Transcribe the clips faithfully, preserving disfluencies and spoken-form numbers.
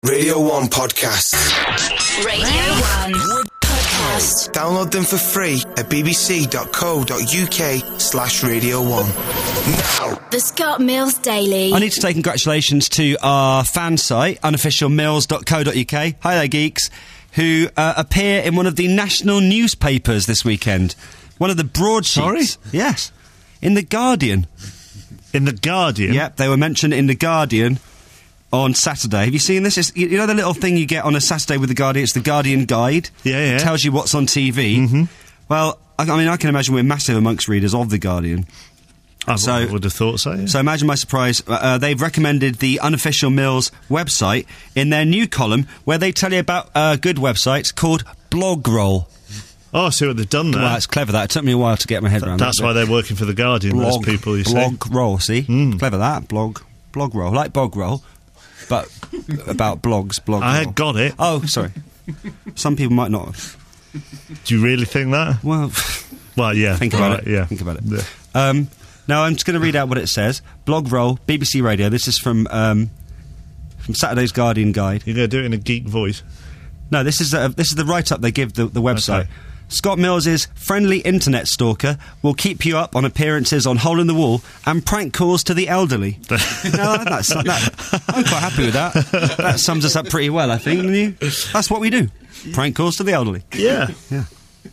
Radio one podcasts. Radio one podcast. Download them for free at bbc.co.uk slash radio one. Now. The Scott Mills Daily. I need to say congratulations to our fan site, unofficial mills dot co dot uk. Hi there, geeks, who uh, appear in one of the national newspapers this weekend. One of the broadsheets. Sorry? Yes. In The Guardian. In The Guardian? Yep, they were mentioned in The Guardian on Saturday. Have you seen this? It's, you know the little thing you get on a Saturday with The Guardian? It's the Guardian Guide. Yeah, yeah. It tells you what's on T V. Mm-hmm. Well, I, I mean, I can imagine we're massive amongst readers of The Guardian. I So- w- would have thought so, yeah. So imagine my surprise. Uh, uh, they've recommended the Unofficial Mills website in their new column where they tell you about a good website called Blogroll. Oh, I see what they've done there. Well, it's clever that. It took me a while to get my head around That's that. why they're working for The Guardian, those Blog, people, you see. Blogroll, see? Mm. Clever that. Blog. Blogroll. Like Bogrol, but about blogs. Blogroll. I had got it. Oh, sorry. Some people might not have. Do you really think that? Well, Well, yeah. think about Right, it. Yeah. Think about it. Yeah. Um, now, I'm just going to read out what it says. Blogroll, B B C Radio. This is from um, from Saturday's Guardian Guide. You're going to do it in a geek voice. No, this is uh, this is the write-up they give the, the website. Okay. Scott Mills's friendly internet stalker will keep you up on appearances on Hole in the Wall and prank calls to the elderly. no, that's, that, I'm quite happy with that. That sums us up pretty well, I think. Don't you? That's what we do. Prank calls to the elderly. Yeah. Yeah.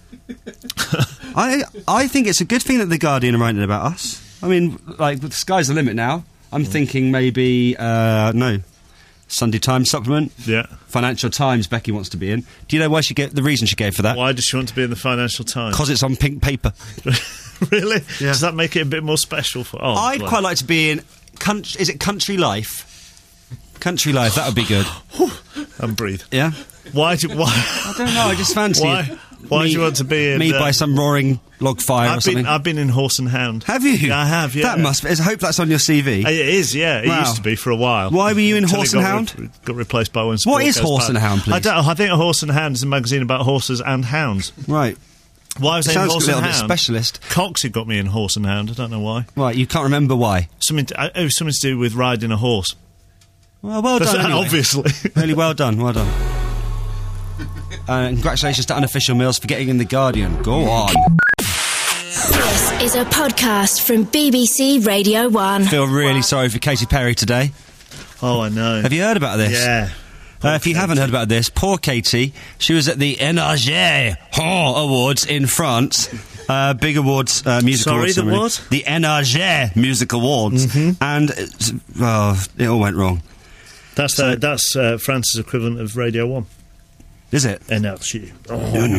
I I think it's a good thing that The Guardian are writing about us. I mean, like, the sky's the limit now. I'm thinking maybe, uh, no, Sunday Times supplement. Yeah. Financial Times, Becky wants to be in. Do you know why she gave, the reason she gave for that? Why does she want to be in the Financial Times? Because it's on pink paper. Really? Yeah. Does that make it a bit more special for... Oh, I'd well. quite like to be in... Country, is it Country Life? Country Life, that would be good. And breathe. Yeah? Why do... Why... I don't know, I just fancy Why? it. Why me, do you want to be in... Me uh, by some roaring log fire or I've something. been, I've been in Horse and Hound. Have you? Yeah, I have, yeah. That must be... I hope that's on your C V. Uh, It is, yeah. It Wow. used to be for a while. Why were you in Until Horse it got and Hound? Re- got replaced by one. What Sport is Goes Horse Past. and Hound, please? I don't know. I think a Horse and Hound is a magazine about horses and hounds. Right. Why was I in Sounds Horse a little and bit Hound? specialist. Coxie got me in Horse and Hound. I don't know why. Right, you can't remember why. Something. To, uh, it was something to do with riding a horse. Well, well That's done, anyway. obviously. Really well done, well done. Uh, congratulations to Unofficial Mills for getting in The Guardian. Go on. This is a podcast from B B C Radio one. Feel really sorry for Katy Perry today. Oh, I know. Have you heard about this? Yeah. Uh, if you haven't heard about this, poor Katy, she was at the N R J oh, Awards in France. Uh, big awards, uh, music Sorry, awards. the ceremony. what? The N R J Music Awards. Mm-hmm. And, it's, oh, it all went wrong. That's So- uh, that's uh, France's equivalent of Radio One. Is it? N L C. Oh.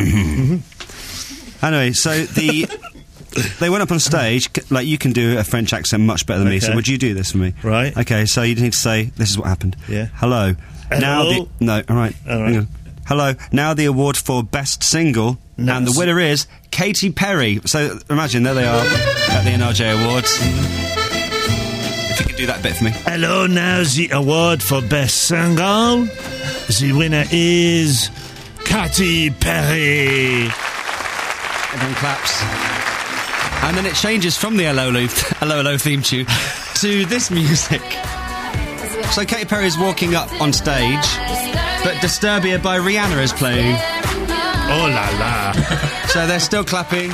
Anyway, so the... They went up on stage, c- like, you can do a French accent much better than me, so Okay. would you do this for me? Right. Okay, so you need to say, this is what happened. Yeah. Hello. Now Hello? the... No, all right. All right. Hang on. Hello. Now the award for Best Single, No, and the it's- winner is Katy Perry. So, imagine, there they are at the N R J Awards. If you could do that bit for me. Hello, now the award for Best Single. The winner is Katy Perry. Everyone claps. And then it changes from the Hello Hello, Hello, Hello theme tune to this music. So Katy Perry is walking up on stage, but Disturbia by Rihanna is playing. Oh la la. So they're still clapping.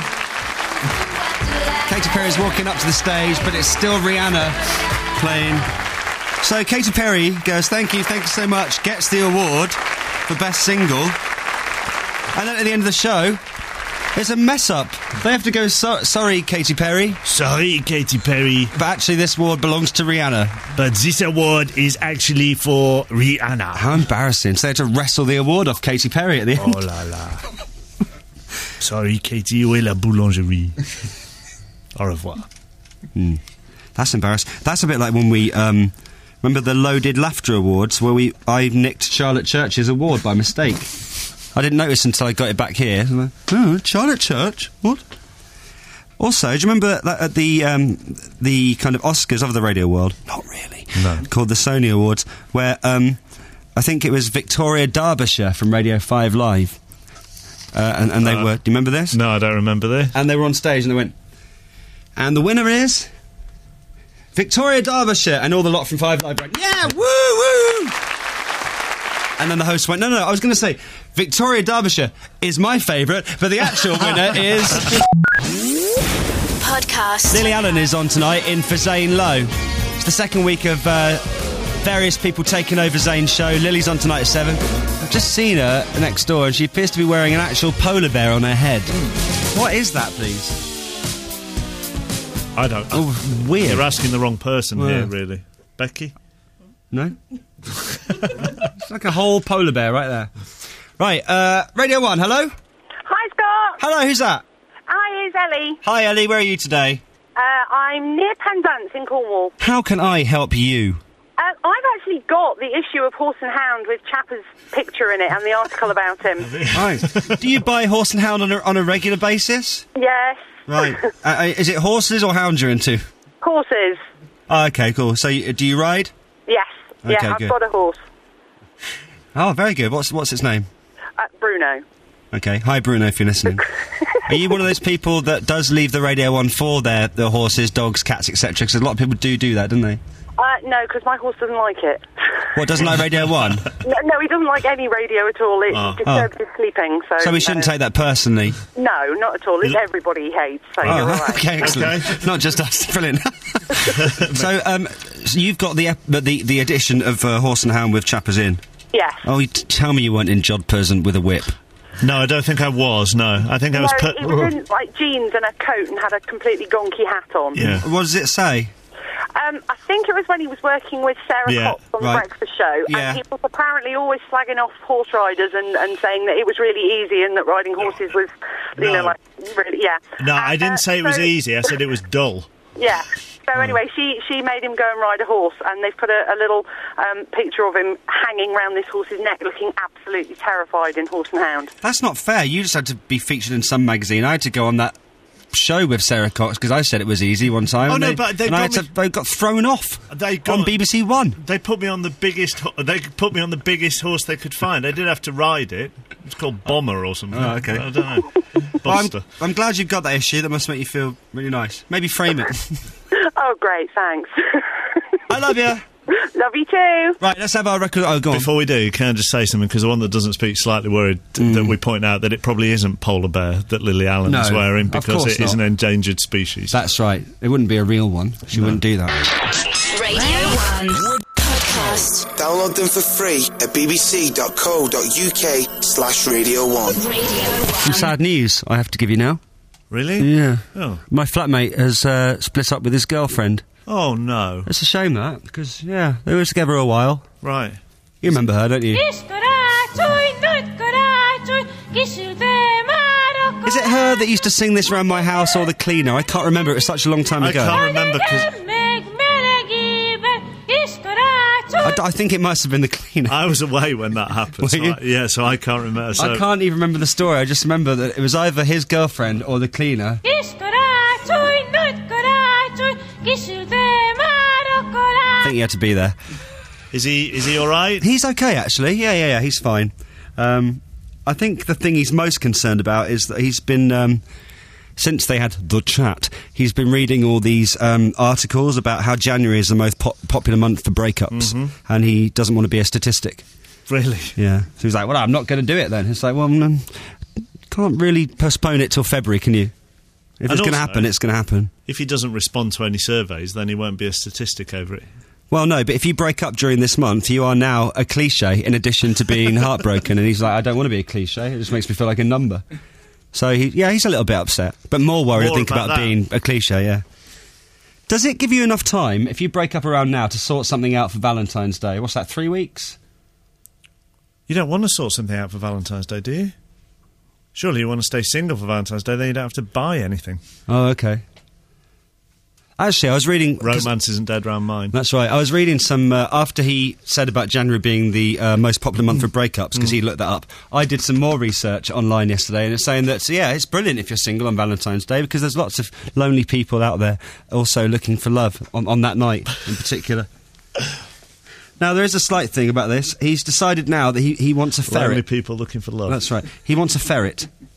Katy Perry is walking up to the stage, but it's still Rihanna playing. So Katy Perry goes, thank you, thank you so much, gets the award for Best Single. And then at the end of the show, it's a mess up. They have to go, so- sorry, Katy Perry, Sorry, Katy Perry, but actually this award belongs to Rihanna. but this award is actually for Rihanna. How embarrassing. So they had to wrestle the award off Katy Perry at the end. Oh la la. Sorry, Katy, où est la boulangerie? Au revoir. That's embarrassing. That's a bit like when we, um, remember the Loaded Laughter Awards, where we I nicked Charlotte Church's award by mistake. I didn't notice until I got it back here. I'm like, oh, Charlotte Church? What? Also, do you remember that at the um, the kind of Oscars of the radio world? Not really. No. Called the Sony Awards, where um, I think it was Victoria Derbyshire from Radio five Live. Uh, and, and they Uh, were... Do you remember this? No, I don't remember this. And they were on stage and they went... And the winner is... Victoria Derbyshire. And all the lot from Five Live went, yeah, woo, woo! And then the host went, no, no, no, I was going to say, Victoria Derbyshire is my favourite, but the actual winner is... Podcast. Lily Allen is on tonight in for Zane Lowe. It's the second week of uh, various people taking over Zane's show. Lily's on tonight at seven. I've just seen her next door and she appears to be wearing an actual polar bear on her head. What is that, please? I don't know. Oh, weird. You're asking the wrong person Yeah. here, really. Becky? No? It's like a whole polar bear right there. Right, uh, Radio one, hello? Hi, Scott. Hello, who's that? Hi, it's Ellie. Hi, Ellie, where are you today? Uh, I'm near Penzance in Cornwall. How can I help you? Uh, I've actually got the issue of Horse and Hound with Chapper's picture in it and the article about him. Right. Do you buy Horse and Hound on a, on a regular basis? Yes. Right. uh, uh, is it horses or hounds you're into? Horses. Oh, okay, cool. So, you, do you ride? Yes. Okay, yeah, I've good. got a horse. Oh, very good. What's what's its name? Uh, Bruno. Okay. Hi, Bruno, if you're listening. Are you one of those people that does leave the radio on for their, their horses, dogs, cats, et cetera? Because a lot of people do do that, don't they? Uh, no, because my horse doesn't like it. What, doesn't like Radio one? No, no, he doesn't like any radio at all. It Oh. disturbs his sleeping. So, So we shouldn't no. take that personally. No, not at all. It's everybody he hates. So you're all Oh, right. okay, excellent. Okay. Not just us. Brilliant. so, um, so you've got the ep- the the edition of uh, Horse and Hound with Chappers in. Yes. Oh, you t- tell me you weren't in jodhpurs and with a whip. No, I don't think I was, no. I think I was... no, put- he was in like jeans and a coat and had a completely gonky hat on. Yeah. What does it say? Um, I think it was when he was working with Sarah Yeah, Cox on right. the Breakfast Show, Yeah. and he was apparently always slagging off horse riders and, and saying that it was really easy and that riding horses was, you No. know, like, really, yeah. No, I And, didn't uh, say it was so- easy, I said it was dull. Yeah. So anyway, she, she made him go and ride a horse, and they've put a, a little um, picture of him hanging round this horse's neck, looking absolutely terrified in Horse and Hound. That's not fair. You just had to be featured in some magazine. I had to go on that show with Sarah Cox because I said it was easy one time. Oh, and no, they, but they and I had got to, me- they got thrown off They got- on B B C One. They put me on the biggest... Ho- they put me on the biggest horse they could find. I did have to ride it. It's called Bomber or something. Oh, okay. I don't know. Well, I'm, Buster. I'm glad you've got that issue. That must make you feel really nice. Maybe frame it. Oh, great, thanks. I love you. Love you too. Right, let's have our record. Oh, go on. Before we do, can I just say something? Because the one that doesn't speak slightly worried Mm. that we point out that it probably isn't polar bear that Lily Allen is No, wearing of because course it is not. an endangered species. That's right. It wouldn't be a real one. She wouldn't do that. Radio one. Podcast. Download them for free at bbc.co.uk slash radio one. Radio one. Some sad news I have to give you now. Really? Yeah. Oh. My flatmate has uh, split up with his girlfriend. Oh, no. It's a shame that, because, yeah, they were together a while. Right. You remember her, don't you? Is Is it her that used to sing this around my house or the cleaner? I can't remember. It was such a long time I ago. can't remember because I, d- I think it must have been the cleaner. I was away when that happened. Were So you? I, yeah, so I can't remember. So I can't even remember the story. I just remember that it was either his girlfriend or the cleaner. I think he had to be there. Is he? Is he all right? He's okay, actually. Yeah, yeah, yeah. He's fine. Um, I think the thing he's most concerned about is that he's been, um, since they had the chat, he's been reading all these um, articles about how January is the most po- popular month for breakups, and he doesn't want to be a statistic. Really? Yeah. So he's like, well, I'm not going to do it then. It's like, well, um, can't really postpone it till February, can you? If And it's going to also- happen, it's going to happen. If he doesn't respond to any surveys, then he won't be a statistic over it. Well, no, but if you break up during this month, you are now a cliche in addition to being heartbroken. And he's like, I don't want to be a cliche. It just makes me feel like a number. So, he, yeah, he's a little bit upset. But more worried, More I think, about about that. being a cliche, yeah. Does it give you enough time, if you break up around now, to sort something out for Valentine's Day? What's that, three weeks? You don't want to sort something out for Valentine's Day, do you? Surely you want to stay single for Valentine's Day, then you don't have to buy anything. Oh, okay. Actually, I was reading... 'cause- Romance isn't dead round mine. That's right. I was reading some, uh, after he said about January being the uh, most popular month for breakups, because he looked that up, I did some more research online yesterday, and it's saying that, so yeah, it's brilliant if you're single on Valentine's Day, because there's lots of lonely people out there also looking for love on, on that night in particular. Now, there is a slight thing about this. He's decided now that he, he wants a Lonely ferret. people looking for love. That's right. He wants a ferret.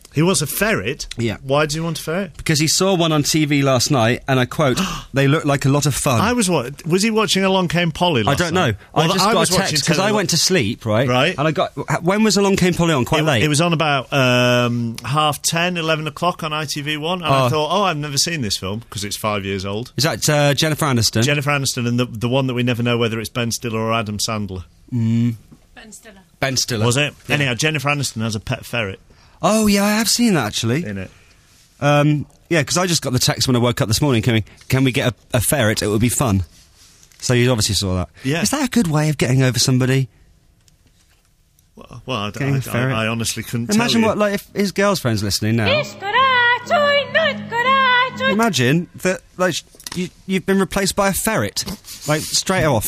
He wants a ferret? Yeah. Why does he want a ferret? Because he saw one on T V last night, and I quote, they look like a lot of fun. I was what? Was he watching Along Came Polly I last don't know. night? Well, I just I got was a watching text because I Tele- went to sleep, right? Right. And I got... When was Along Came Polly on? Quite It, late? it was on about um, half ten, eleven o'clock on I T V one, and I Oh. thought, oh, I've never seen this film, because it's five years old. Is that uh, Jennifer Aniston? Jennifer Aniston, and the, the one that we never know whether it's Ben Stiller or Adam Sandler. Ben Stiller. Ben Stiller. Was it? Yeah. Anyhow, Jennifer Aniston has a pet ferret Oh, yeah, I have seen that, actually. in it. Um, yeah, because I just got the text when I woke up this morning coming, can we get a, a ferret? It would be fun. So you obviously saw that. Yeah. Is that a good way of getting over somebody? Well, well I, Getting a I, ferret. I, I honestly couldn't Imagine tell you. what, like, if his girlfriend's listening now. Imagine that, like, sh- you, you've been replaced by a ferret, like, straight off.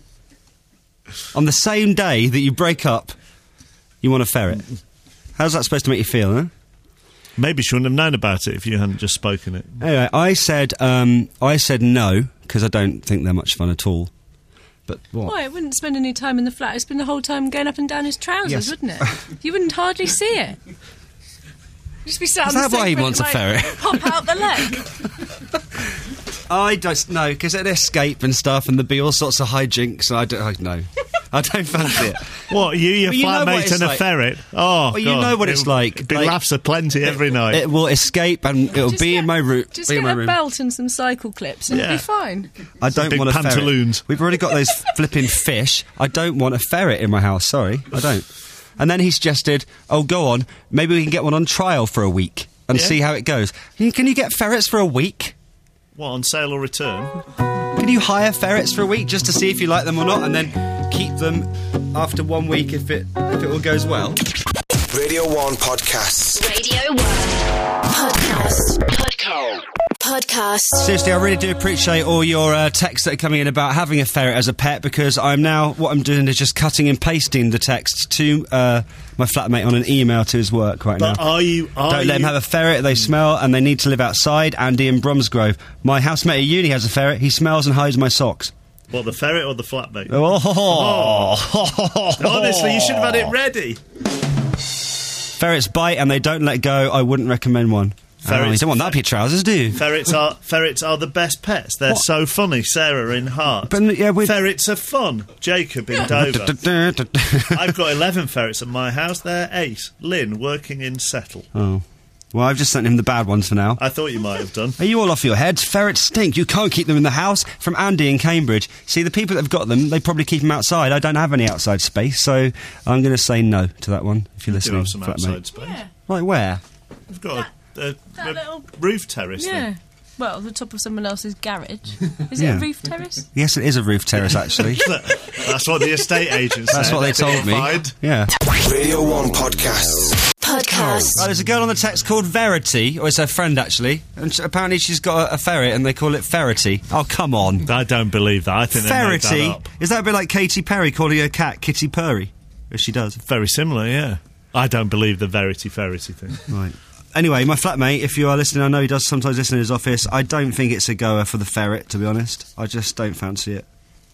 On the same day that you break up, you want a ferret. How's that supposed to make you feel, huh? Maybe she wouldn't have known about it if you hadn't just spoken it. Anyway, I said, um, I said no, because I don't think they're much fun at all. But what? Why? It wouldn't spend any time in the flat. It'd spend the whole time going up and down his trousers, Yes. wouldn't it? You wouldn't hardly see it. You'd just be sat Is on the that why he sofa wants a and, ferret? like, pop out the leg. I don't know, because it'd escape and stuff, and there'd be all sorts of hijinks, and I don't I, no. I don't fancy it. What, you, your Well, you know what flatmate, it's and a like. ferret? Oh, Well, you God. know what it's It'll like. Be Like- laughs aplenty every night. It will escape, and it'll Just be get- in my room. Just be in get my a room. belt and some cycle clips and Yeah. it'll be fine. I don't big want a ferret. pantaloons. We've already got those flipping fish. I don't want a ferret in my house. Sorry, I don't. And then he suggested, "Oh, go on. Maybe we can get one on trial for a week and Yeah. see how it goes. Can you, can you get ferrets for a week? What, on sale or return? Can you hire ferrets for a week just to see if you like them or not, and then keep them after one week if it if it all goes well?" Radio one Podcasts. Radio one. Podcast. Podcast. Podcast. Seriously, I really do appreciate all your uh, texts that are coming in about having a ferret as a pet, because I'm now, what I'm doing is just cutting and pasting the texts to uh, my flatmate on an email to his work right But now. are you... Are Don't let him you- have a ferret, they smell and they need to live outside. Andy in Bromsgrove. My housemate at uni has a ferret, he smells and hides my socks. What, the ferret or the flatmate? Oh. Honestly, you should have had it ready. Ferrets bite and they don't let go, I wouldn't recommend one. Ferrets- Oh, you don't want that up your trousers, do you? Ferrets are ferrets are the best pets. They're What? so funny. Sarah in Heart. But, yeah, we- Ferrets are fun. Jacob in Dover. I've got eleven ferrets at my house. They're ace. Lynn working in Settle. Oh. Well, I've just sent him the bad ones for now. I thought you might have done. Are you all off your heads? Ferrets stink. You can't keep them in the house. From Andy in Cambridge. See, the people that have got them, they probably keep them outside. I don't have any outside space, so I'm going to say no to that one, if you're Do listening. have some flatmate. outside space. Yeah. Like where? We've got a, a, That a little- roof terrace. Yeah. Thing. Well, the top of someone else's garage. Is Yeah. it a roof terrace? Yes, it is a roof terrace, actually. That's what the estate agent said. That's what they told me. Find. Yeah. Radio one Podcasts. Podcast. Oh, there's a girl on the text called Verity, or it's her friend, actually, and sh- apparently she's got a, a ferret, and they call it Ferrety. Oh, come on. I don't believe that. I think they made that Ferrety? up. Is that a bit like Katy Perry calling her cat Kitty Purry? As she does. Very similar, yeah. I don't believe the verity ferrety thing. Right. Anyway, my flatmate, if you are listening, I know he does sometimes listen in his office. I don't think it's a goer for the ferret, to be honest. I just don't fancy it.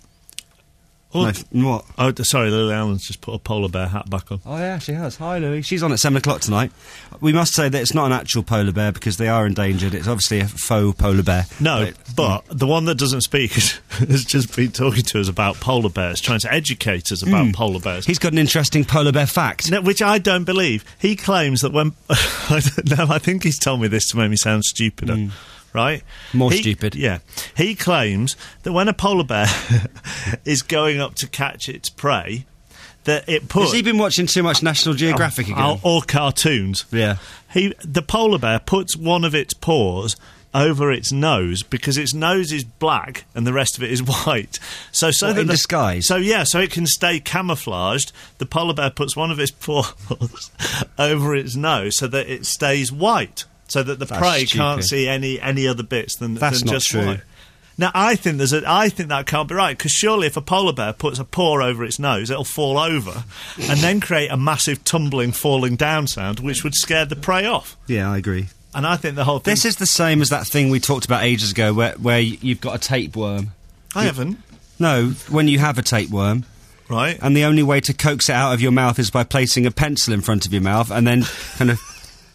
Oh, No, f- what? oh, sorry, Lily Allen's just put a polar bear hat back on. Oh, yeah, she has. Hi, Louie. She's on at seven o'clock tonight. We must say that it's not an actual polar bear because they are endangered. It's obviously a faux polar bear. No, But- but the one that doesn't speak has just been talking to us about polar bears, trying to educate us about polar bears. He's got an interesting polar bear fact. No, which I don't believe. He claims that when... I don't know, I think he's told me this to make me sound stupider. Right? More He- stupid. Yeah. He claims that when a polar bear is going up to catch its prey, that it puts... Has he been watching too much National Geographic again? Or, or cartoons. Yeah. He, the polar bear puts one of its paws over its nose because its nose is black and the rest of it is white. So, so What, that in the- disguise? So yeah, so it can stay camouflaged. The polar bear puts one of its paws over its nose so that it stays white, so that the That's prey can't stupid. see any any other bits than, That's than not just true. white. Now, I think there's a, I think that can't be right, because surely if a polar bear puts a paw over its nose, it'll fall over and then create a massive tumbling, falling down sound, which would scare the prey off. Yeah, I agree. And I think the whole thing... This is the same as that thing we talked about ages ago where, where y- you've got a tapeworm. I haven't, No, when you have a tapeworm, right? and the only way to coax it out of your mouth is by placing a pencil in front of your mouth and then kind of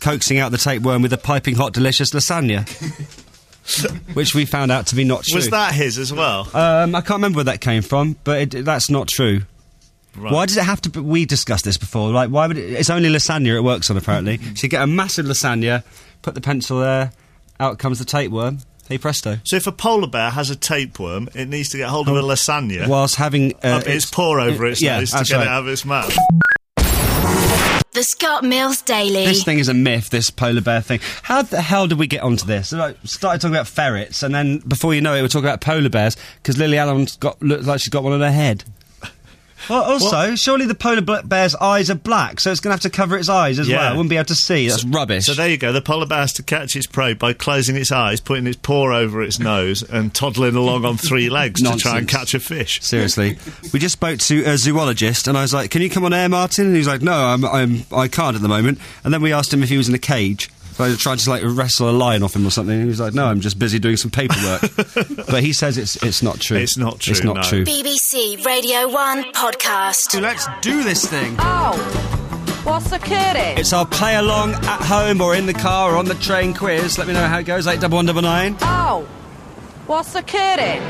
coaxing out the tapeworm with a piping hot, delicious lasagna. Which we found out to be not true. Was that his as well? Um, I can't remember where that came from, but it, that's not true. Right. Why does it have to be... We discussed this before. Like, why would it... It's only lasagna it works on, apparently. So you get a massive lasagna, put the pencil there, out comes the tapeworm. Hey presto. So if a polar bear has a tapeworm, it needs to get hold of a lasagna... Whilst having... Uh, Up its paw over its yeah, nose to that's get right. it out of its mouth. The Scott Mills Daily. This thing is a myth, this polar bear thing. How the hell did we get onto this? So, like, started talking about ferrets, and then before you know it, we're talking about polar bears, because Lily Allen's got, looks like she's got one on her head. Well, also, what? Surely the polar bear's eyes are black, so it's going to have to cover its eyes as yeah. well. It wouldn't be able to see. That's so, rubbish. So there you go. The polar bear has to catch its prey by closing its eyes, putting its paw over its nose, and toddling along on three legs to try and catch a fish. Seriously. We just spoke to a zoologist, and I was like, can you come on air, Martin? And he was like, no, I'm, I'm, I can't at the moment. And then we asked him if he was in a cage. So I tried to like wrestle a lion off him or something. And he was like, no, I'm just busy doing some paperwork. But he says it's it's not true. It's not true, It's not no. true. B B C Radio one podcast. Let's do this thing. Oh, what's occurring? It's our play along at home or in the car or on the train quiz. Let me know how it goes. eight double one double nine. Oh, what's occurring?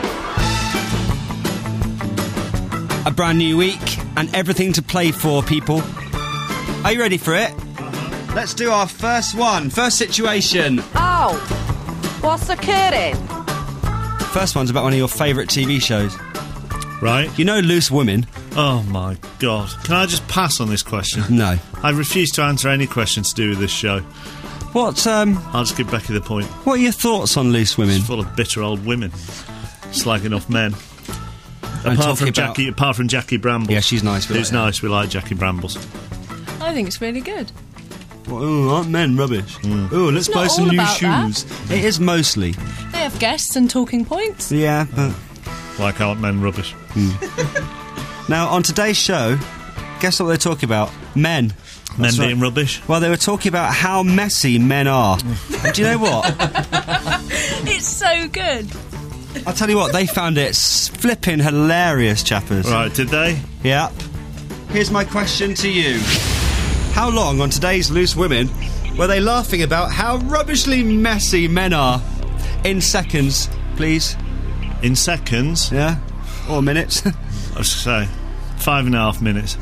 A brand new week and everything to play for, people. Are you ready for it? Let's do our first one. First situation. Oh, what's occurring? First one's about one of your favourite T V shows. Right? You know Loose Women? Oh, my God. Can I just pass on this question? No. I refuse to answer any question to do with this show. What, um... I'll just give Becky the point. What are your thoughts on Loose Women? It's full of bitter old women. Slagging off men. I'm Apart from, talking about- Jackie, apart from Jackie Brambles. Yeah, she's nice. we Who's like her. nice, we like Jackie Brambles. I think it's really good. Well, oh, aren't men rubbish? Mm. Oh, let's It's buy not some all new about that. shoes. It is mostly. They have guests and talking points. Yeah, but... Like aren't men rubbish? Now, on today's show, guess what they're talking about? Men. Men That's right. being rubbish? Well, they were talking about how messy men are. And do you know what? It's so good. I'll tell you what, they found it flipping hilarious, chappers. Right, did they? Yep. Here's my question to you. How long on today's Loose Women were they laughing about how rubbishly messy men are? In seconds, please. In seconds? Yeah? Or minutes. I was going to say, five and a half minutes.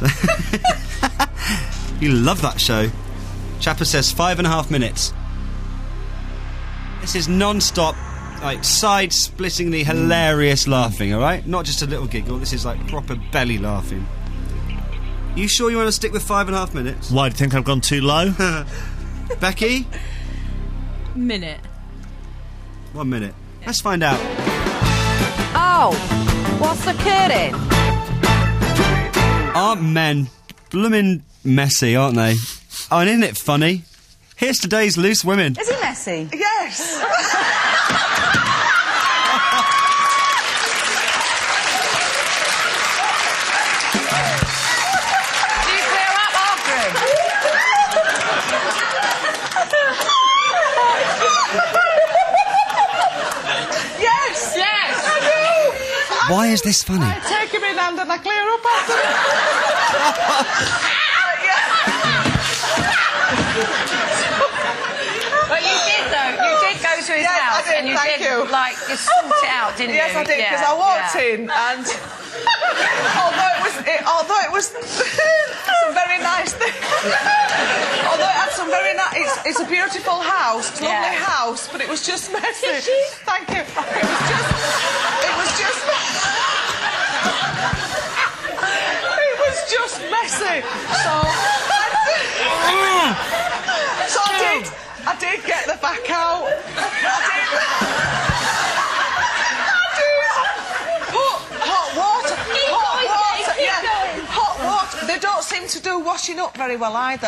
You love that show. Chapper says five and a half minutes. This is non-stop, like, side-splittingly hilarious laughing, alright? Not just a little giggle, this is like proper belly laughing. You sure you want to stick with five and a half minutes? Why, do you think I've gone too low? Becky? Minute. One minute. Let's find out. Oh, what's occurring? Aren't men bloomin' messy, aren't they? Oh, and isn't it funny? Here's today's Loose Women. Is it messy? Yes. Do you clear up after him? Yes. Yes. Why is this funny? I take him in hand and I clear up after him. But you did though. You did go to his Yes, I house did, and you thank did you. like just sort it out, didn't Yes, you? I did, because Yeah, I walked yeah. in and although it was, it, although it was some very nice things, although it had some very nice, it's, it's a beautiful house, it's a lovely Yeah. house, but it was just messy. Thank you. It was just, it was just, it was just messy. So, I, so I did, I did get the back out. I did. Put hot water, hot water, yeah, hot water. They don't seem to do washing up very well either.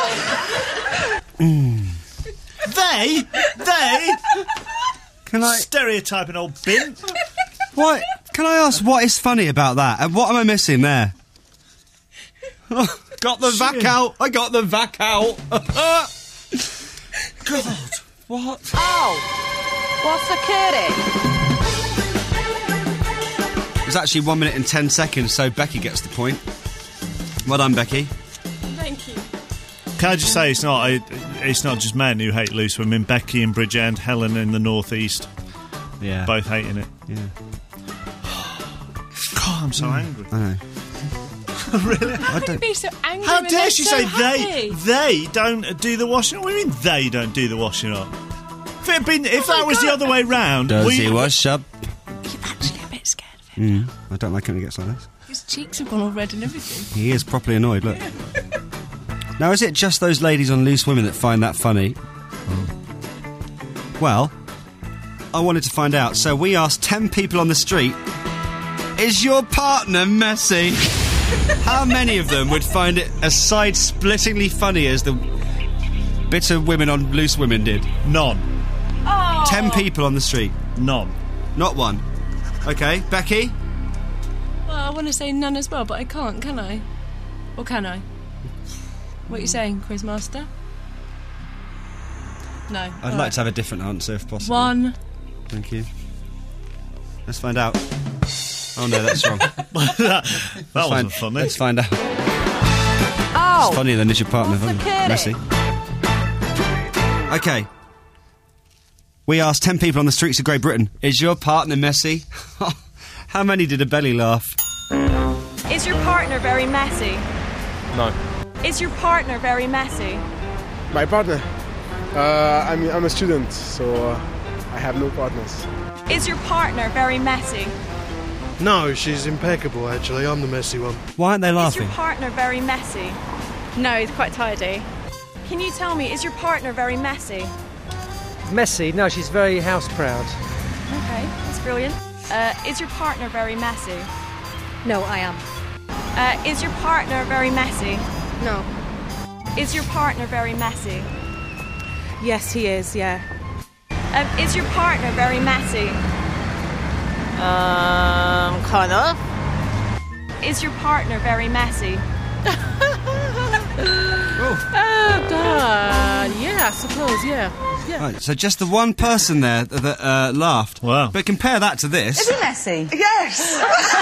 So, They? They? Can I... Stereotyping old bin. What? Can I ask what is funny about that? And what am I missing there? Got the vac out. I got the vac out. God. What? Oh, what's occurring? It was actually one minute and ten seconds, so Becky gets the point. Well done, Becky. Thank you. Can I just say, it's not... I, it's not just men who hate loose women. Becky in Bridgend, Helen in the northeast, Yeah. both hating it. Yeah. God, I'm so angry. I know. Really? How can you be so angry? How when dare they're she so say happy? they they don't do the washing up? What do you mean they don't do the washing up? If, it had been, if Oh that my was the God. other way round, Does we, he wash up? You're actually a bit scared of him. Mm, I don't like it when he gets like this. His cheeks have gone all red and everything. He is properly annoyed, look. Now, is it just those ladies on Loose Women that find that funny? Well, I wanted to find out. So we asked ten people on the street, is your partner messy? How many of them would find it as side-splittingly funny as the bitter women on Loose Women did? none, Oh. Ten people on the street. none. Not one. Okay, Becky? Well, I want to say none as well, but I can't, can I? Or can I? What are you saying, Quizmaster? No. I'd All like right. to have a different answer if possible. One. Thank you. Let's find out. Oh no, that's wrong. that Let's wasn't find- funny. Let's find out. Oh. It's funnier than is your partner. What's the funny. Messy. kidding? Okay. We asked ten people on the streets of Great Britain, is your partner messy? How many did a belly laugh? Is your partner very messy? No. Is your partner very messy? My partner? Uh, I'm, I'm a student, so uh, I have no partners. Is your partner very messy? No, she's impeccable, actually. I'm the messy one. Why aren't they Is laughing? your partner very messy? No, he's quite tidy. Can you tell me, is your partner very messy? Messy? No, she's very house proud. Okay, that's brilliant. Uh, is your partner very messy? No, I am. Uh, is your partner very messy? No. Is your partner very messy? Yes, he is, yeah. Um, is your partner very messy? Um, kind of. Is your partner very messy? Oh. Uh, uh, yeah, I suppose, yeah. Yeah. Right, so just the one person there that, that uh, laughed. Wow. But compare that to this. Is he messy? Yes.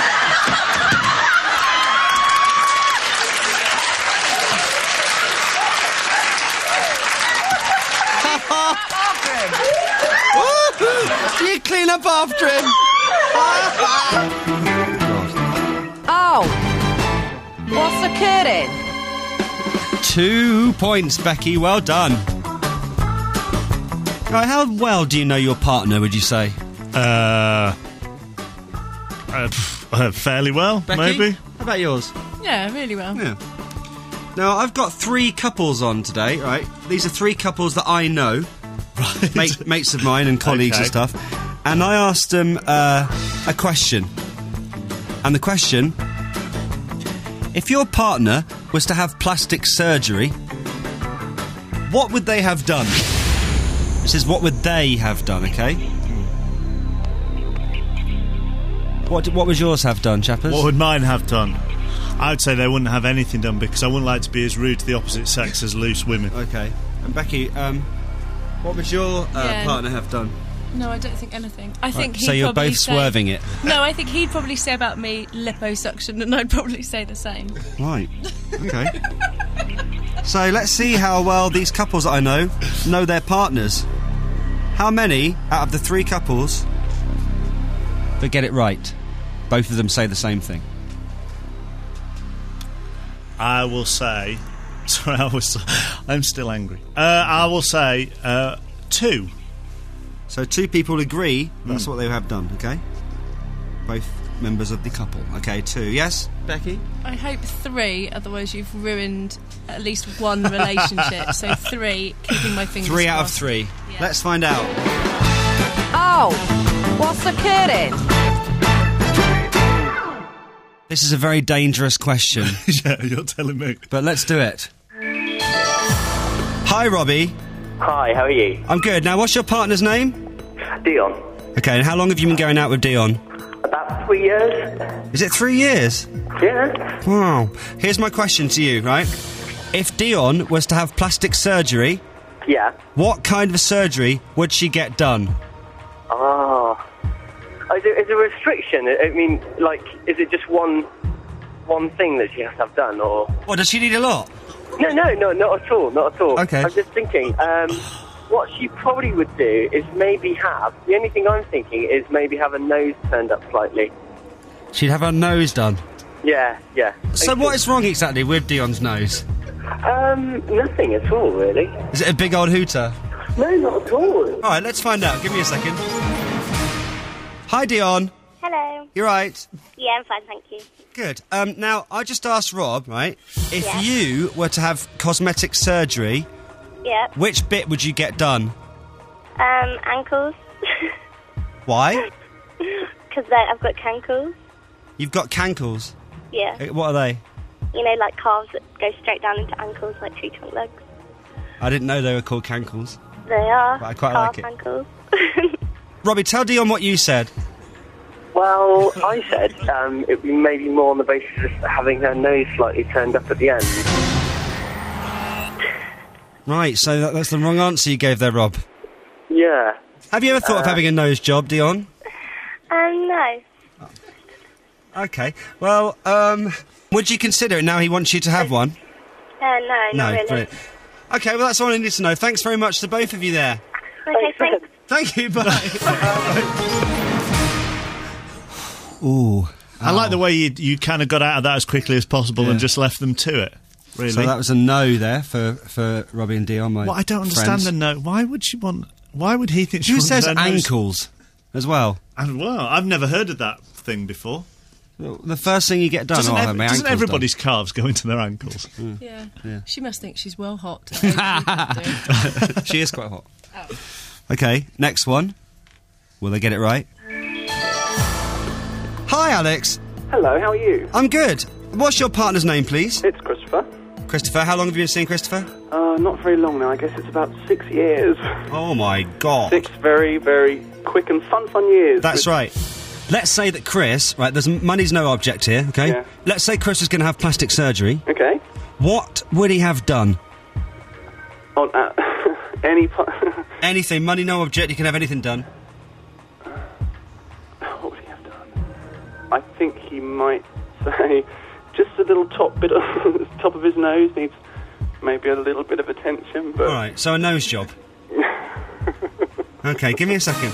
Do you clean up after him? Oh, what's occurring? Two points, Becky. Well done. Right, how well do you know your partner, would you say? Uh, uh, pff, uh fairly well, Becky? maybe. How about yours? Yeah, really well. Yeah. Now, I've got three couples on today, right? These are three couples that I know. Right. Mate, mates of mine and colleagues Okay. and stuff. And I asked them uh, a question. And the question... If your partner was to have plastic surgery, what would they have done? This is what would they have done, okay? What what would yours have done, chappers? What would mine have done? I would say they wouldn't have anything done because I wouldn't like to be as rude to the opposite sex as loose women. Okay. And Becky, um, what would your uh, Yeah. partner have done? No, I don't think anything. I Right, think he'd so you're probably both say, swerving it. No, I think he'd probably say about me liposuction, and I'd probably say the same. Right. Okay. So let's see how well these couples that I know know their partners. How many out of the three couples that get it right? Both of them say the same thing. I will say... Sorry, I was, I'm still angry. Uh, I will say uh, two. So two people agree that's what they have done, okay? Both members of the couple. Okay, two. Yes, Becky? I hope three, otherwise you've ruined at least one relationship. So three, keeping my fingers Three out of crossed. three. Yeah. Let's find out. Oh, what's occurring? This is a very dangerous question. Yeah, you're telling me. But let's do it. Hi, Robbie. Hi, how are you? I'm good. Now, what's your partner's name? Dion. Okay, and how long have you been going out with Dion? About three years. Is it three years? Yeah. Wow. Here's my question to you, right? If Dion was to have plastic surgery, Yeah. what kind of surgery would she get done? Ah. Oh, is, there, is there a restriction? I mean, like, is it just one one thing that she has to have done, or... What, does she need a lot? No, no, no, not at all, not at all. Okay. I'm just thinking, um, what she probably would do is maybe have, the only thing I'm thinking is maybe have a nose turned up slightly. She'd have her nose done. Yeah, yeah. So what is wrong exactly with Dion's nose? Um, nothing at all, really. Is it a big old hooter? No, not at all. All right, let's find out. Give me a second. Hi, Dion. Hello. You're right. Yeah, I'm fine, thank you. Good. Um, now, I just asked Rob, right, if Yeah. you were to have cosmetic surgery, Yeah. which bit would you get done? Um, ankles. Why? Because I've got cankles. You've got cankles. Yeah. Uh, What are they? You know, like calves that go straight down into ankles, like tree trunk legs. I didn't know they were called cankles. They are. But I quite calf like it. ankles. Robbie, tell Dion what you said. Well, I said um, it would be maybe more on the basis of having her nose slightly turned up at the end. Right, so that, that's the wrong answer you gave there, Rob. Yeah. Have you ever thought of Uh, having a nose job, Dion? um, no. Okay. Well, um, would you consider it now he wants you to have one? Uh, no, not really. brilliant. Okay, well, that's all I need to know. Thanks very much to both of you there. Okay, thanks. Thank you, bye. Ooh. I like the way you you kind of got out of that as quickly as possible Yeah. and just left them to it. Really. So that was a no there for, for Robbie and Dion, my Well, I don't understand friends. the no. Why would she want? Why would he think she Who wants says their nose- ankles as well? And well, I've never heard of that thing before. Well, the first thing you get done, Doesn't, oh, I ev- have my doesn't ankles everybody's calves go into their ankles? Yeah. Yeah. She must think she's well hot. done. She is quite hot. Okay, next one. Will they get it right? Hi, Alex. Hello, how are you? I'm good. What's your partner's name, please? It's Christopher. Christopher. How long have you been seeing Christopher? Uh, not very long now. I guess it's about six years. Oh, my God. Six very, very quick and fun, fun years. That's With- right. Let's say that Chris, right, there's money's no object here, okay? Yeah. Let's say Chris is going to have plastic surgery. Okay. What would he have done? On uh, any... Po- Anything. Money, no object. You can have anything done. what would he have done? I think he might say just a little top bit of the top of his nose needs maybe a little bit of attention, but... All right, so a nose job. Okay, give me a second.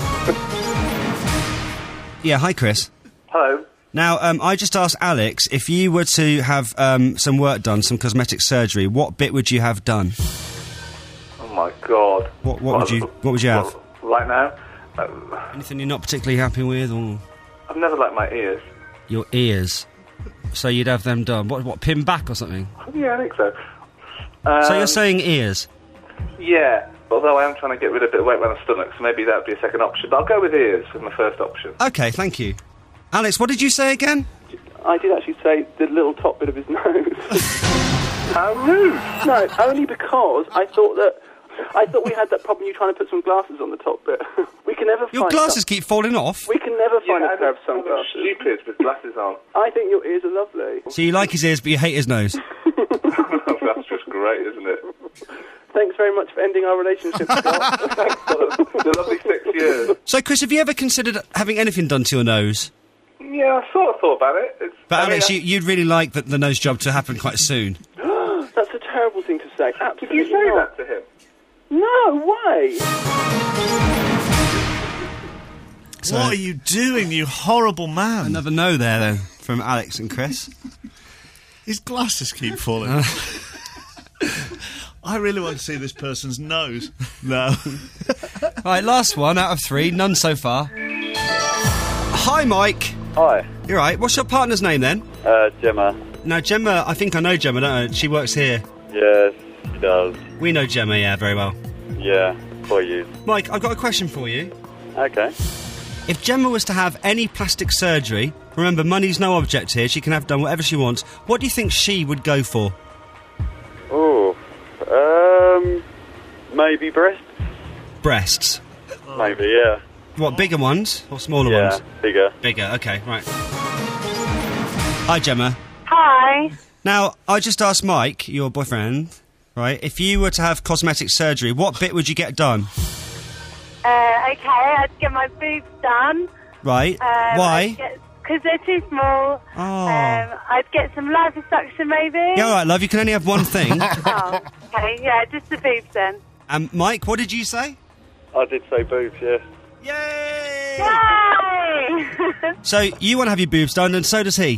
Yeah, hi, Chris. Hello. Now, um, I just asked Alex, if you were to have um, some work done, some cosmetic surgery, what bit would you have done? Oh my God. What, what would you What would you have? Right now? Uh, Anything you're not particularly happy with, or I've never liked my ears. your ears? So you'd have them done. What? What? Pin back or something? Yeah, I think so. Um, so you're saying ears? Yeah, although I am trying to get rid of a bit of weight around the stomach, so maybe that would be a second option. But I'll go with ears as my first option. Okay, thank you. Alex, what did you say again? I did actually say the little top bit of his nose. How rude! No, only because I thought that... I thought we had that problem you trying to put some glasses on the top bit. We can never Your find... glasses some- keep falling off. We can never find Yeah, a pair of I'm sunglasses. stupid with glasses on. I think your ears are lovely. So you like his ears, but you hate his nose. That's just great, isn't it? Thanks very much for ending our relationship, Scott. Thanks, the lovely six years. So, Chris, have you ever considered having anything done to your nose? Yeah, I sort of thought about it. It's, But I mean, Alex, I- you, you'd really like the, the nose job to happen quite soon. That's a terrible thing to say. Absolutely Did you say not. that to him? No way! So- What are you doing, you horrible man? Another no there, then, from Alex and Chris. His glasses keep falling. I really want to see this person's nose. No. Right, last one out of three. None so far. Hi, Mike. Hi. You're right. What's your partner's name, then? Uh, Gemma. Now, Gemma, I think I know Gemma, don't I? She works here. Yes, she does. We know Gemma, yeah, very well. Yeah, for you. Mike, I've got a question for you. Okay. If Gemma was to have any plastic surgery, remember, money's no object here, she can have done whatever she wants, what do you think she would go for? Oh, um, maybe breasts? Breasts. Maybe, yeah. What, bigger ones or smaller Yeah, ones? bigger. Bigger, okay, right. Hi, Gemma. Hi. Now, I just asked Mike, your boyfriend, right, if you were to have cosmetic surgery, what bit would you get done? Uh, okay, I'd get my boobs done. Right. Um, Why? Because because they're too small. Oh. Um, I'd get some liposuction, maybe. Yeah, all right, love. You can only have one thing. Oh, okay, yeah, just the boobs then. Um, Mike, what did you say? I did say boobs, yes. Yay! So you want to have your boobs done, and so does he.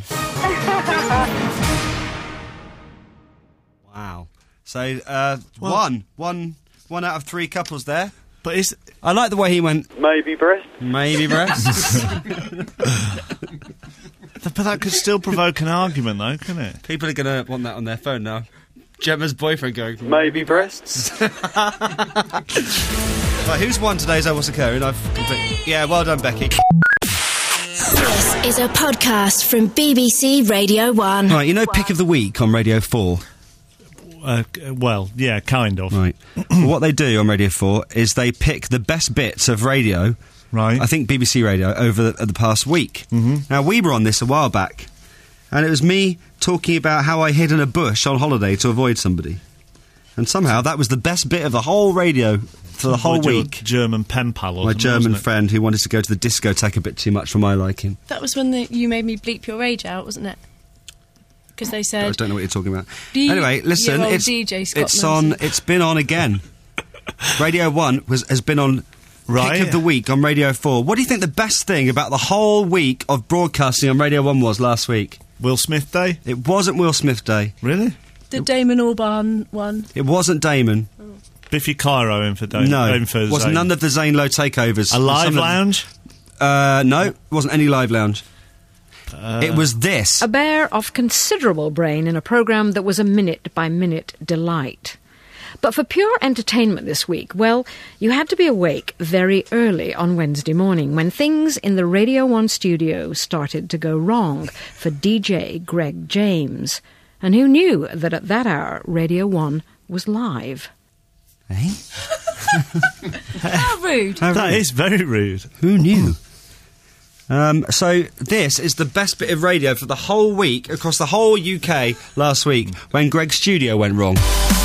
Wow. So uh, Well- one, one, one out of three couples there. But is I like the way he went. Maybe breasts. Maybe breasts. But that could still provoke an argument, though, couldn't it? People are going to want that on their phone now. Gemma's boyfriend going, Maybe breasts. Right, who's won today's Oh What's Occurring? I've completely... Yeah, well done, Becky. This is a podcast from B B C Radio one. Right, you know Pick of the Week on Radio four? Uh, well, yeah, kind of. Right. Well, what they do on Radio four is they pick the best bits of radio, right? I think B B C Radio, over the, the past week. Mm-hmm. Now, we were on this a while back, and it was me talking about how I hid in a bush on holiday to avoid somebody. And somehow that was the best bit of the whole radio for the whole Avoid your week. German pen pal or My something, German wasn't it? friend who wanted to go to the discotheque a bit too much for my liking. That was when the, you made me bleep your age out, wasn't it? Because they I said... don't know what you're talking about. The Anyway, listen, year old it's, D J Scott it's on. Milton. It's been on again. Radio One was has been on Right. Pick of the Week on Radio Four. What do you think the best thing about the whole week of broadcasting on Radio One was last week? Will Smith Day? It wasn't Will Smith Day. Really? The Damon Albarn one. It wasn't Damon. Biffy Clyro in for Damon. No, in for it wasn't Zayn. none of the Zane Lowe takeovers. A live Some of- lounge? Uh, no, it wasn't any live lounge. Uh, it was this. A bear of considerable brain in a programme that was a minute-by-minute delight. But for pure entertainment this week, well, you had to be awake very early on Wednesday morning when things in the Radio one studio started to go wrong for D J Greg James. And who knew that at that hour Radio one was live? Eh? How rude. How That rude. is very rude. Who knew? Um, so this is the best bit of radio for the whole week across the whole U K last week when Greg's studio went wrong.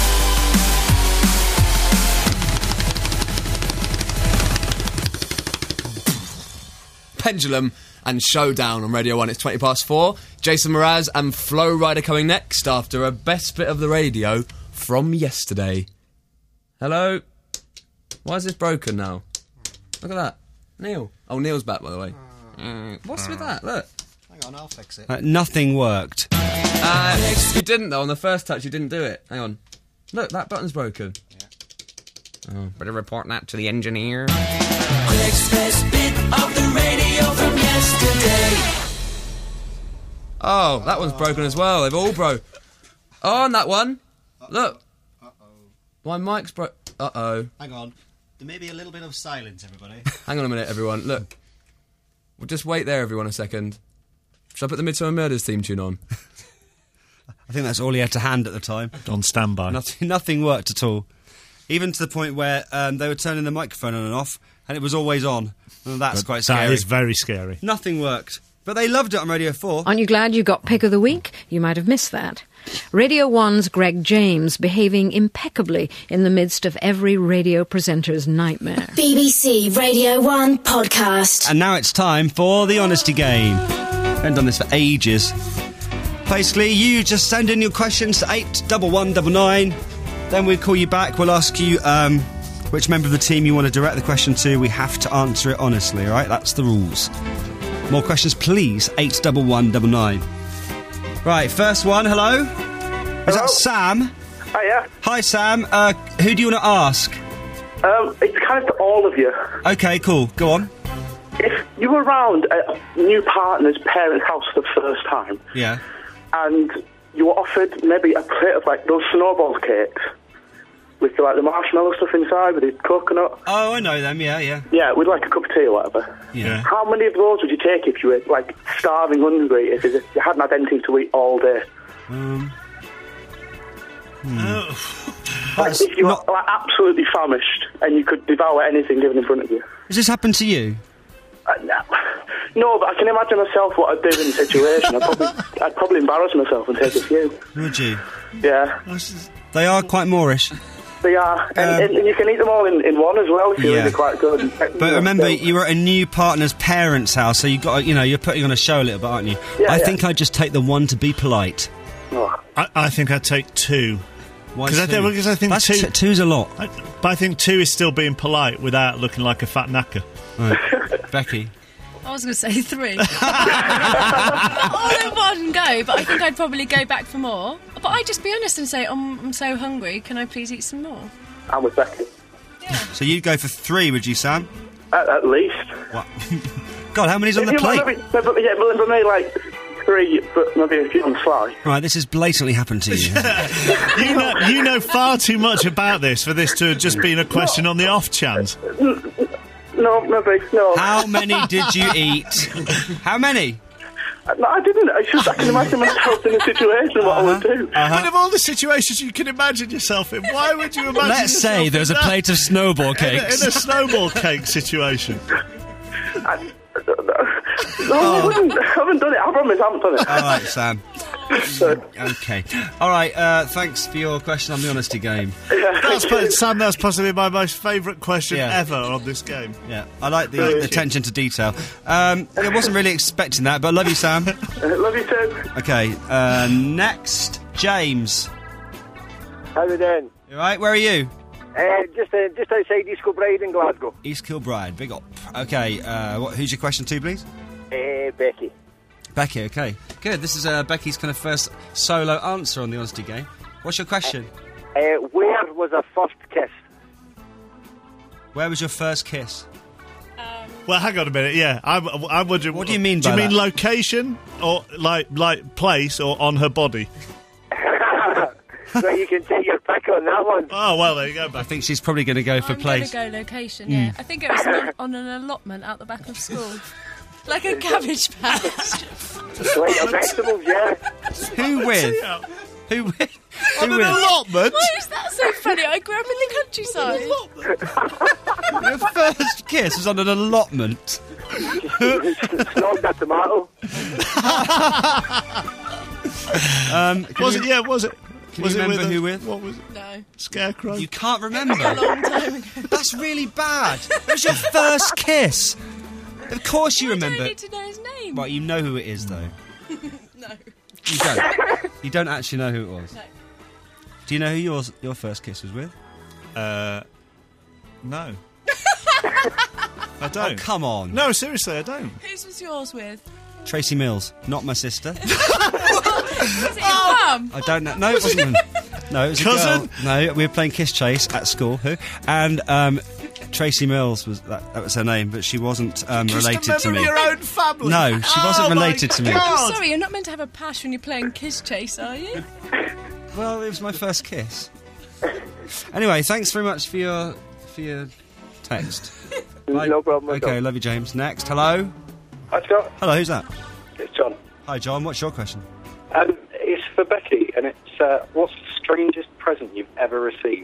Pendulum and Showdown on Radio one. It's twenty past four. Jason Mraz and Flo Rida coming next after a best bit of the radio from yesterday. Hello? Why is this broken now? Look at that. Neil. Oh, Neil's back, by the way. Mm, what's with that? Look. Hang on, I'll fix it. Uh, nothing worked. Uh, you didn't, though. On the first touch, you didn't do it. Hang on. Look, that button's broken. Yeah. Oh, better report that to the engineer. Greg's best bit of the radio from yesterday. Oh, that one's broken as well. They've all broke. Oh, and that one. Look. Uh-oh. My mic's broke. Uh-oh. Hang on. There may be a little bit of silence, everybody. Hang on a minute, everyone. Look. We'll just wait there, everyone, a second. Shall I put the Midsummer Murders theme tune on? I think that's all he had to hand at the time. On standby. Nothing, nothing worked at all. Even to the point where um, they were turning the microphone on and off, and it was always on. And that's But quite scary. That is very scary. Nothing worked. But they loved it on Radio four. Aren't you glad you got Pick of the Week? You might have missed that. Radio one's Greg James behaving impeccably in the midst of every radio presenter's nightmare. B B C Radio one podcast. And now it's time for the Honesty Game. I haven't done this for ages. Basically, you just send in your questions to eight one one nine nine. Then we'll call you back. We'll ask you um, which member of the team you want to direct the question to. We have to answer it honestly, all right? That's the rules. More questions, please. eight one one nine nine. Right, first one. Hello? Is that Sam? Hiya. Hi, Sam. Uh, who do you want to ask? Um, it's kind of to all of you. Okay, cool. Go on. If you were around a new partner's parents' house for the first time, Yeah. and you were offered maybe a plate of like those snowballs cakes with the, like the marshmallow stuff inside with the coconut. Oh, I know them. Yeah, yeah. Yeah, with like a cup of tea or whatever. Yeah. How many of those would you take if you were like starving hungry, if you hadn't had anything to eat all day? Um. Like if you were like, absolutely famished and you could devour anything given in front of you. Has this happened to you? Uh, no. no, but I can imagine myself what I'd do in the situation. I'd probably, I'd probably embarrass myself and take a few. Would you? Yeah. They are quite Moorish. They they are. And, Um, and, and you can eat them all in, in one as well if you're Yeah. really quite good. But remember, you were at a new partner's parents' house, so you got, you know, you're putting on a show a little bit, aren't you? Yeah, I yeah. think I'd just take the one to be polite. I, I think I'd take two. Why Because I, two? think- because I think That's two, t- two's a lot. I, but I think two is still being polite without looking like a fat knacker. Right. Becky. I was going to say three. Not all in one go, but I think I'd probably go back for more. But I'd just be honest and say, I'm, I'm so hungry, can I please eat some more? I'm with Becky. So you'd go for three, would you, Sam? At, at least. What? God, how many's on the Yeah, plate? Maybe, maybe, yeah, but maybe like three, but maybe a few on the sly. Right, this has blatantly happened to you. you, know, you know far too much about this for this to have just been a question on the off chance. No, maybe, no. How many did you eat? How many? No, I didn't. It's just I can imagine myself in a situation what I would do. But of all the situations you can imagine yourself in, why would you imagine Let's yourself say in there's a that? plate of snowball In a, cakes. in a snowball cake situation. I, no, I, wouldn't. I haven't done it. I promise I haven't done it. All right, Sam. Okay. All right, uh, thanks for your question on the honesty game. That's, po- Sam, that's possibly my most favourite question Yeah. ever on this game. Yeah, I like the attention to detail. Um, I wasn't really expecting that, but love you, Sam. Love you too. Okay, uh, next, James. How are we doing? You all right? Where are you? Uh, just uh, just outside East Kilbride in Glasgow. East Kilbride, big up. Okay, uh, what, who's your question to, please? Uh, Becky. Becky, okay. Good, this is uh, Becky's kind of first solo answer on the honesty game. What's your question? Uh, where was our first kiss? Where was your first kiss? Well, hang on a minute. Yeah, I'm, I'm wondering. What do you mean Do you by mean that? location or like like place or on her body? So you can take your pick on that one. Oh well, there you go. I think she's probably going to go for I'm place. going to go location, yeah. Mm. I think it was on, on an allotment out the back of school. Like a cabbage patch. Like your vegetables, yeah. Who with? Who with? On an allotment? Why is that so funny? I grew up in the countryside. Your first kiss was on an allotment. Snogged a tomato. Um, can Was you- it? Yeah, was it? Can was you it remember with a- who with? What was it? No. Scarecrow. You can't remember. A long time ago. That's really bad. It was your first kiss. Of course you I remember. don't need to know his name. Right, you know who it is, though. No. You don't. You don't actually know who it was. No. Do you know who yours, your first kiss was with? Uh, no. I don't. Oh, come on. No, seriously, I don't. Whose was yours with? Tracy Mills, not my sister. Was it your mum? I don't know. No, it wasn't. No, it was a Cousin? girl. No, we were playing Kiss Chase at school. Who? And um, Tracy Mills was that, that was her name, but she wasn't um, Just related a to member me. of your own family. No, she wasn't Oh, my related to me. God. I'm sorry, you're not meant to have a pash when you're playing Kiss Chase, are you? Well, it was my first kiss. Anyway, thanks very much for your for your text. No problem. at Okay, all. love you, James. Next, hello. Hi, Scott. Hello, who's that? It's John. Hi, John. What's your question? Um, it's for Becky, and it's uh, what's the strangest present you've ever received?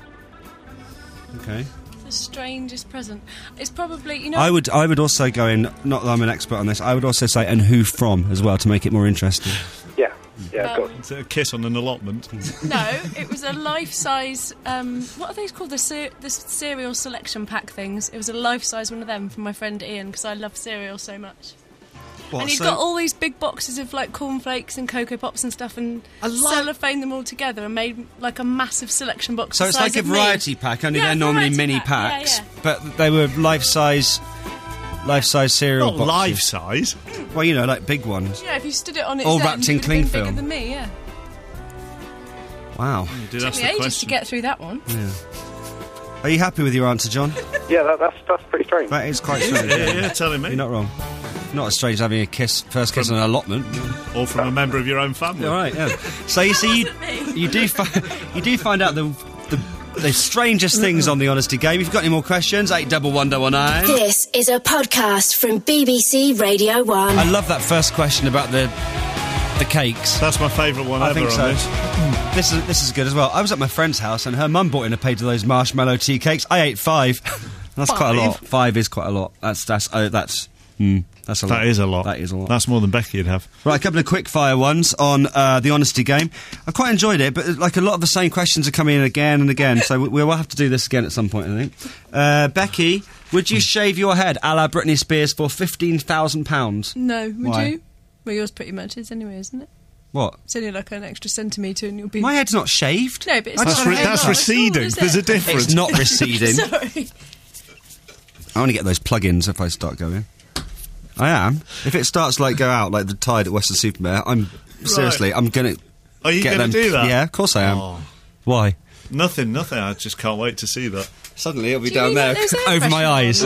Okay. The strangest present. It's probably, you know... I would I would also go in. Not that I'm an expert on this. I would also say and who from as well to make it more interesting. Yeah, yeah, Um, of course. It's a kiss on an allotment. No, it was a life-size... Um, what are those called? The, cer- the cereal selection pack things. It was a life-size one of them from my friend Ian, because I love cereal so much. What, and he's so- got all these big boxes of like cornflakes and Cocoa Pops and stuff, and cellophane them all together and made like a massive selection box. So the it's size like a of me. variety pack. Only Yeah, they're normally variety mini pack, yeah, packs, yeah. but they were life size. Life size cereal Not boxes. life size. Well, you know, like big ones. Yeah, if you stood it on its All end, wrapped it in would have cling been film. bigger than me. Yeah, Wow. Did took ask me the ages question. to get through that one. Yeah. Are you happy with your answer, John? Yeah, that, that's that's pretty strange. That is quite strange. Yeah, yeah, telling me. You're not wrong. Not as strange as having a kiss, first kiss on an allotment. Or from a member of your own family. All right, yeah. So you see, you, you do fi- you do find out the, the the strangest things on the honesty game. If you've got any more questions, eight double one double nine. This is a podcast from B B C Radio One. I love that first question about the the cakes. That's my favourite one I ever think on so. this. This is this is good as well. I was at my friend's house and her mum bought in a page of those marshmallow tea cakes. I ate five. That's quite a lot. Five? Five is quite a lot. That's that's oh, that's mm, That's a That lot. is a lot. That is a lot. That's more than Becky'd have. Right, a couple of quick fire ones on uh, the honesty game. I quite enjoyed it, but like a lot of the same questions are coming in again and again, so we, we'll have to do this again at some point, I think. Uh, Becky, would you shave your head a la Britney Spears for fifteen thousand pounds? No, would Why? you? Well, yours pretty much is anyway, isn't it? What? It's only like an extra centimetre and you'll be... My head's not shaved. No, but it's That's not re- very that's long. receding. Is it? There's a difference. It's not receding. Sorry. I want to get those plug-ins if I start going. I am. If it starts like go out like the tide at Western Supermare, I'm seriously, I'm gonna. Are you get going to them- do that? Yeah, of course I am. Oh. Why? Nothing, nothing. I just can't wait to see that. Suddenly it'll be Do you down mean there like those air over my freshener eyes.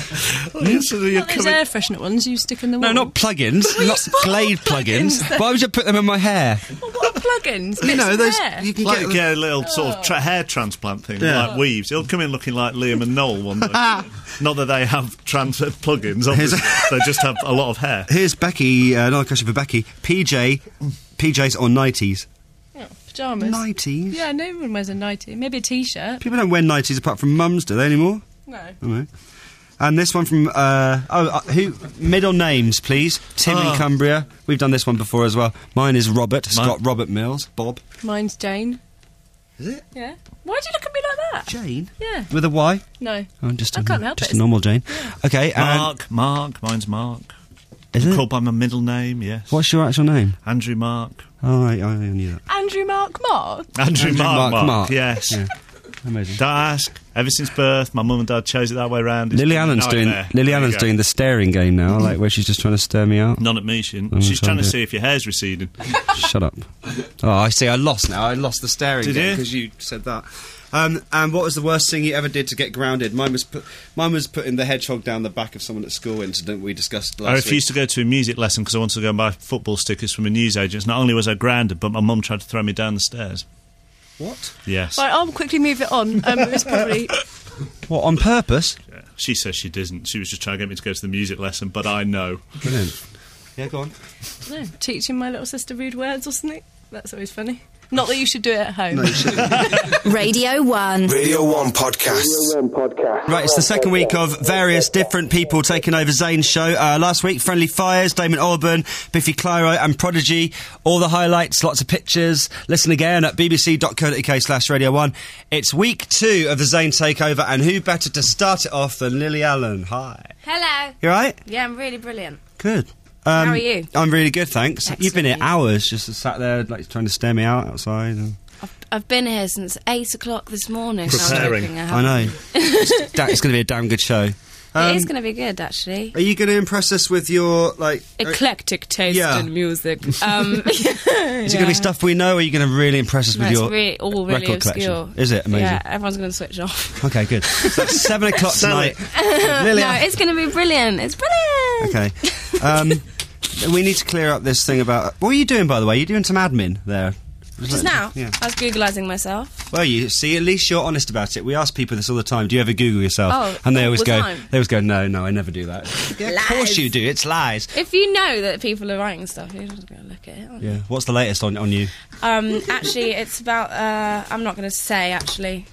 ones? So you're Not those coming- air freshener ones you stick in the wall. No, not plug-ins, not Glade plug-ins. plug-ins then? Why would you put them in my hair? Well, what are plug-ins? You know, Bits of those- hair? you can Like get- get a little sort of tra- hair transplant thing, Yeah. like weaves. He'll come in looking like Liam and Noel one day. Not that they have trans plugins, obviously. They just have a lot of hair. Here's Becky. Uh, another question for Becky. P J, P Js or nighties? Oh, pyjamas. Nighties? Yeah, no one wears a nightie. Maybe a t-shirt. People don't wear nighties apart from mums, do they anymore? No. No. And this one from uh, oh, uh, who? Middle names, please. Tim Oh. in Cumbria. We've done this one before as well. Mine is Robert Scott Robert Mills. Bob. Mine's Jane. Is it? Yeah. Why do you look at me like that? Jane. Yeah. With a Y. No. Oh, just I a, can't help just it. a normal Jane. Okay. And Mark, Mark. Mine's Mark. is I'm it? called by my middle name, yes. What's your actual name? Andrew Mark. Oh, I, I knew that. Andrew Mark Mark. Andrew, Andrew Mark, Mark Mark, Mark. yes. Yeah. Amazing. Don't ask. Ever since birth, my mum and dad chose it that way round. It's Lily been a Allen's doing nightmare. Lily There you Allen's go. doing the staring game now, like where she's just trying to stare me out. None at me, she didn't. I'm She's trying trying to to- see if your hair's receding. Shut up. Oh, I see. I lost now. I lost the staring Did game you? because you said that. Um, and what was the worst thing you ever did to get grounded? Mine was put, mine was putting the hedgehog down the back of someone at school incident we discussed last I week. refused to go to a music lesson because I wanted to go and buy football stickers from a newsagent. Not only was I grounded, but my mum tried to throw me down the stairs. What? Yes. Right, I'll quickly move it on. Um, it was probably... What, on purpose? Yeah. She says she didn't. She was just trying to get me to go to the music lesson, but I know. Brilliant. Yeah, go on. No, teaching my little sister rude words or something. That's always funny. Not that you should do it at home. No, you shouldn't. Radio one. Radio one podcast. Right, it's the second week of various different people taking over Zane's show. Uh, last week, Friendly Fires, Damon Albarn, Biffy Clyro and Prodigy. All the highlights, lots of pictures. Listen again at bbc.co.uk slash radio one. It's week two of the Zane takeover, and who better to start it off than Lily Allen? Hi. Hello. You alright? Yeah, I'm really brilliant. Good. Um, How are you? I'm really good, thanks. You've been here Excellent. hours, just sat there, like, trying to stare me out outside. And I've been here since eight o'clock this morning. Preparing. I, was hoping I, I haven't. know. it's da- it's going to be a damn good show. Um, it is going to be good, actually. Are you going to impress us with your, like... Eclectic taste yeah. in music. Um, Is it going to be stuff we know, or are you going to really impress us No, with it's your really, all really record obscure. collection? Is it? Amazing. Yeah, everyone's going to switch off. Okay, good. So that's seven o'clock Sell tonight. no, Lily, it's going to be brilliant. It's brilliant. Okay. Um, we need to clear up this thing about... What are you doing, by the way? You're doing some admin there. Just now, Yeah. I was Googlising myself. Well, you see, at least you're honest about it. We ask people this all the time. Do you ever Google yourself? Oh, and they all always the go, time. they always go, no, no, I never do that. Yeah, of course you do. It's lies. If you know that people are writing stuff, you're just going to look at it. aren't you? Yeah. What's the latest on on you? Um, actually, it's about. Uh, I'm not going to say. Actually,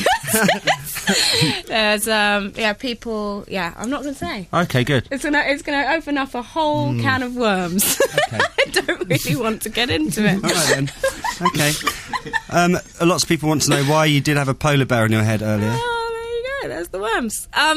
there's um, yeah, people. Yeah, I'm not going to say. Okay, good. It's gonna. It's gonna open up a whole Mm. can of worms. I don't really want to get into it. All right then. Okay. Um, lots of people want to know why you did have a polar bear on your head earlier. Oh, there you go. There's the worms. Um,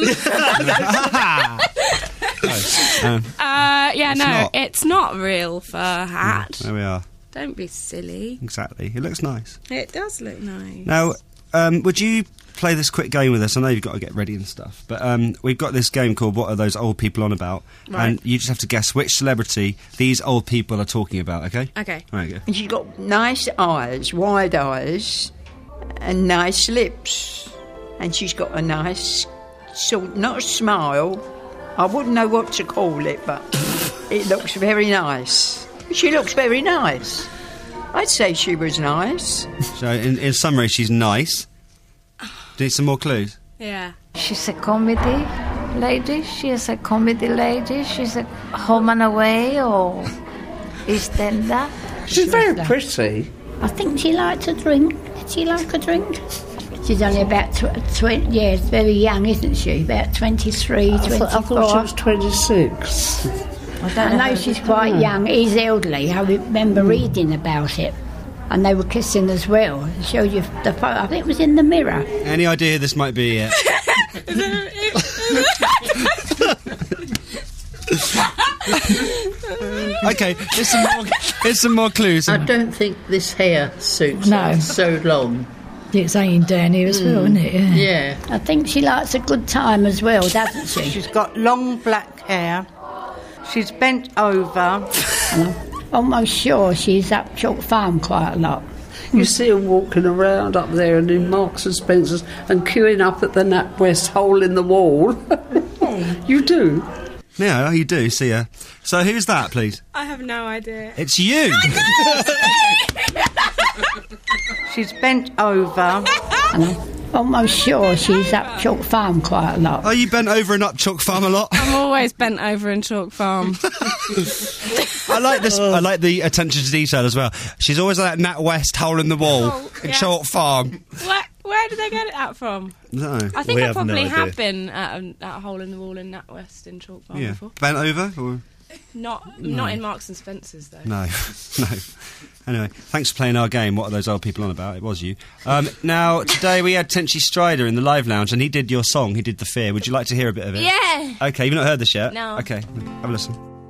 Um, uh, yeah, It's no, not. it's not real fur hat. there we are. Don't be silly. Exactly. It looks nice. It does look nice. Now, um, would you play this quick game with us? I know you've got to get ready and stuff, but um, we've got this game called What Are Those Old People On About? Right. And you just have to guess which celebrity these old people are talking about, okay? Okay. All right, go. And she's got nice eyes, wide eyes, and nice lips. And she's got a nice, sort, not a smile. I wouldn't know what to call it, but it looks very nice. She looks very nice. I'd say she was nice. So, in, in summary, she's nice. Do you need some more clues? Yeah. She's a comedy lady. She's a comedy lady. She's a home and away or EastEnder. She's very pretty. I think she likes a drink. Did she like a drink? She's only about tw- twenty years, very young, isn't she? About twenty-three, I thought, I twenty-four. thought she was twenty-six. I, don't I know she's quite Hmm. young. He's elderly. I remember reading about it. And they were kissing as well. It showed you the photo. I think it was in the Mirror. Any idea who this might be yet? Okay, here's some more, here's some more clues. I don't think this hair suits No. her so long. It's Ian down here as well, Mm. isn't it? Yeah. Yeah. I think she likes a good time as well, doesn't she? She's got long black hair. She's bent over. I'm almost sure she's up Chalk Farm quite a lot. You see her walking around up there and in Marks and Spencer's and queuing up at the NatWest hole in the wall. You do? Yeah, you do, see her. So who's that, please? I have no idea. It's you! She's bent over. And I'm almost sure she's up Chalk Farm quite a lot. Are you bent over and up Chalk Farm a lot? I'm always bent over in Chalk Farm. I like this. I like the attention to detail as well. She's always like that NatWest hole in the wall Oh, in yeah. Chalk Farm. Where, where did they get it out from? No. I think We I have no probably idea. have been at a, at a hole in the wall in NatWest in Chalk Farm Yeah, before. bent over or Not No. not in Marks and Spencer's though. no, no. Anyway, thanks for playing our game. What are those old people on about? It was you. Um, now today we had Tenchi Strider in the live lounge, and he did your song. He did The Fear. Would you like to hear a bit of it? Yeah. Okay, you've not heard this yet. No. Okay, have a listen.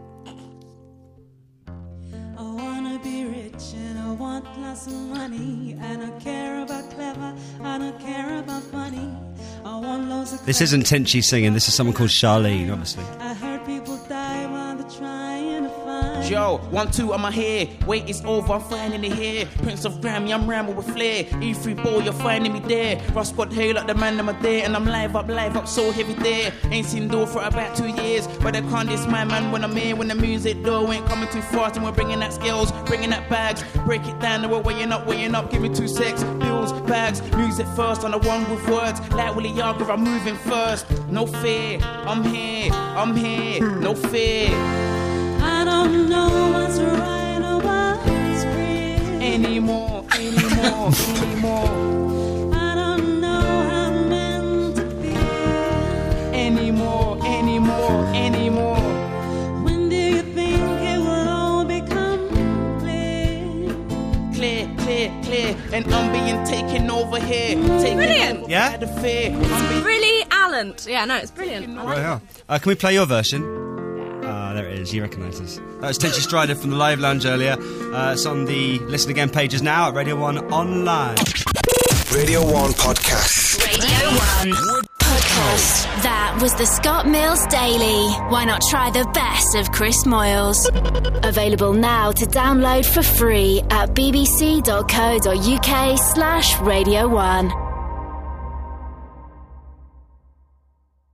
I wanna be rich and I want lots of money. I don't care about clever, I don't care about money. I want loads of This isn't Tenchi singing. This is someone called Charlene, obviously. I heard people die while they're trying to find. Yo, one, two on my head. Wait, it's over, I'm finding it here. Prince of Grammy, I'm rhyming with flair. E three ball, you're finding me there. Ross got hair like the man, I'm a there. And I'm live up, live up, so heavy there. Ain't seen door for about two years. But I can't diss my man when I'm here. When the music door ain't coming too fast. And we're bringing that skills, bringing that bags. Break it down, and we're weighing up, weighing up. Give me two secs, bills, bags. Music first, on the one with words. Like Willie Yarger, I'm moving first. No fear, I'm here, I'm here, no fear. I don't know what's right or what's real Anymore, anymore, anymore. I don't know how I'm meant to feel Anymore, anymore, anymore. When do you think it will all become clear? Clear, clear, clear. And I'm being taken over here. Taken Brilliant. over Yeah? by the fear. It's really Allant. Yeah, no, it's brilliant. I like Right, it. yeah. Uh, can we play your version? Ah, there it is. You recognise this. That was Tenchi Strider from the live lounge earlier. Uh, it's on the Listen Again pages now at Radio one Online. Radio one Podcast. Radio one Podcast. That was the Scott Mills Daily. Why not try the best of Chris Moyles? Available now to download for free at bbc.co.uk slash Radio one.